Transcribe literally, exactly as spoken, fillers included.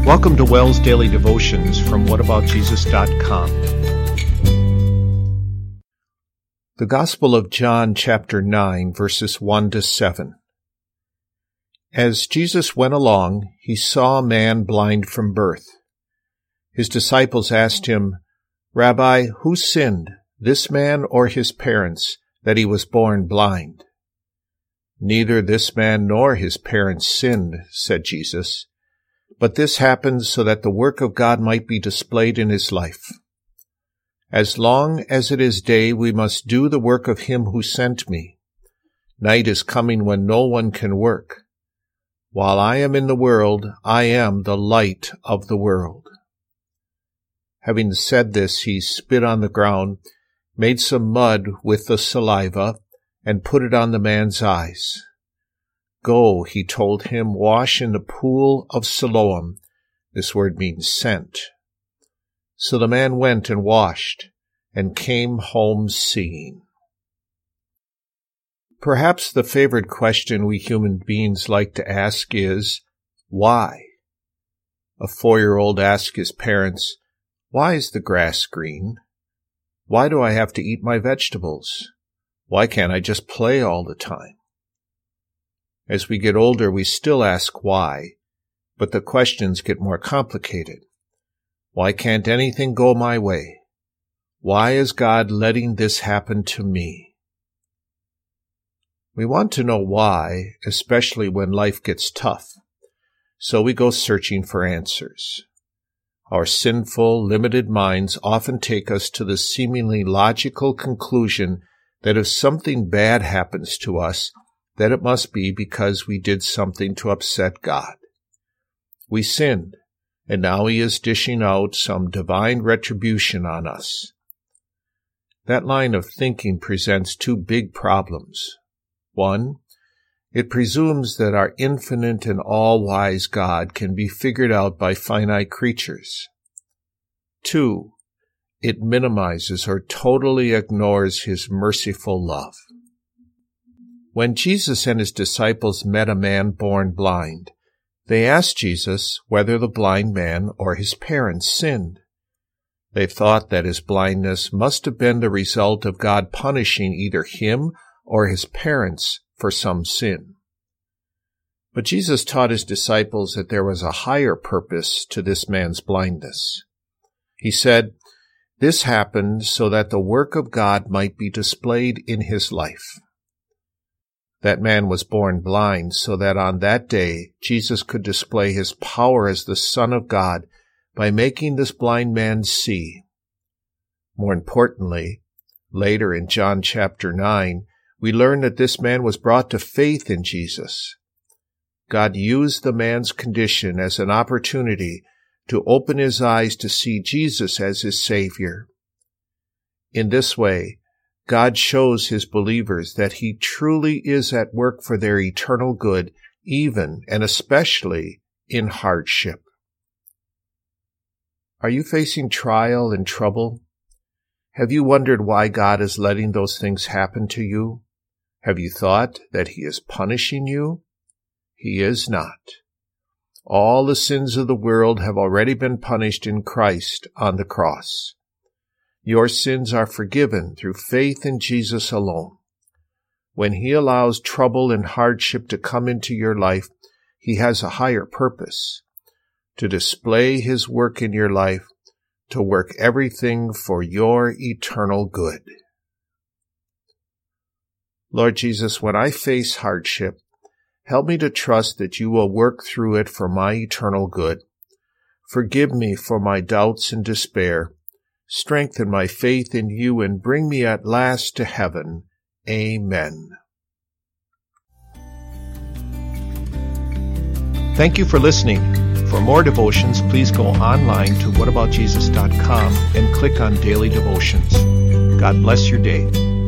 Welcome to Wells Daily Devotions from what about jesus dot com. The Gospel of John, chapter nine, verses one to seven. As Jesus went along, he saw a man blind from birth. His disciples asked him, "Rabbi, who sinned, this man or his parents, that he was born blind?" "Neither this man nor his parents sinned," said Jesus. "But this happened so that the work of God might be displayed in his life. As long as it is day, we must do the work of him who sent me. Night is coming when no one can work. While I am in the world, I am the light of the world." Having said this, he spit on the ground, made some mud with the saliva, and put it on the man's eyes. "Go," he told him, "wash in the pool of Siloam." This word means sent. So the man went and washed, and came home seeing. Perhaps the favorite question we human beings like to ask is, why? A four-year-old asks his parents, "Why is the grass green? Why do I have to eat my vegetables? Why can't I just play all the time?" As we get older, we still ask why, but the questions get more complicated. Why can't anything go my way? Why is God letting this happen to me? We want to know why, especially when life gets tough, so we go searching for answers. Our sinful, limited minds often take us to the seemingly logical conclusion that if something bad happens to us, that it must be because we did something to upset God. We sinned, and now he is dishing out some divine retribution on us. That line of thinking presents two big problems. One, it presumes that our infinite and all-wise God can be figured out by finite creatures. Two, it minimizes or totally ignores his merciful love. When Jesus and his disciples met a man born blind, they asked Jesus whether the blind man or his parents sinned. They thought that his blindness must have been the result of God punishing either him or his parents for some sin. But Jesus taught his disciples that there was a higher purpose to this man's blindness. He said, "This happened so that the work of God might be displayed in his life." That man was born blind so that on that day Jesus could display his power as the Son of God by making this blind man see. More importantly, later in John chapter nine, we learn that this man was brought to faith in Jesus. God used the man's condition as an opportunity to open his eyes to see Jesus as his Savior. In this way, God shows his believers that he truly is at work for their eternal good, even and especially in hardship. Are you facing trial and trouble? Have you wondered why God is letting those things happen to you? Have you thought that he is punishing you? He is not. All the sins of the world have already been punished in Christ on the cross. Your sins are forgiven through faith in Jesus alone. When he allows trouble and hardship to come into your life, he has a higher purpose, to display his work in your life, to work everything for your eternal good. Lord Jesus, when I face hardship, help me to trust that you will work through it for my eternal good. Forgive me for my doubts and despair. Strengthen my faith in you and bring me at last to heaven. Amen. Thank you for listening. For more devotions, please go online to what about jesus dot com and click on Daily Devotions. God bless your day.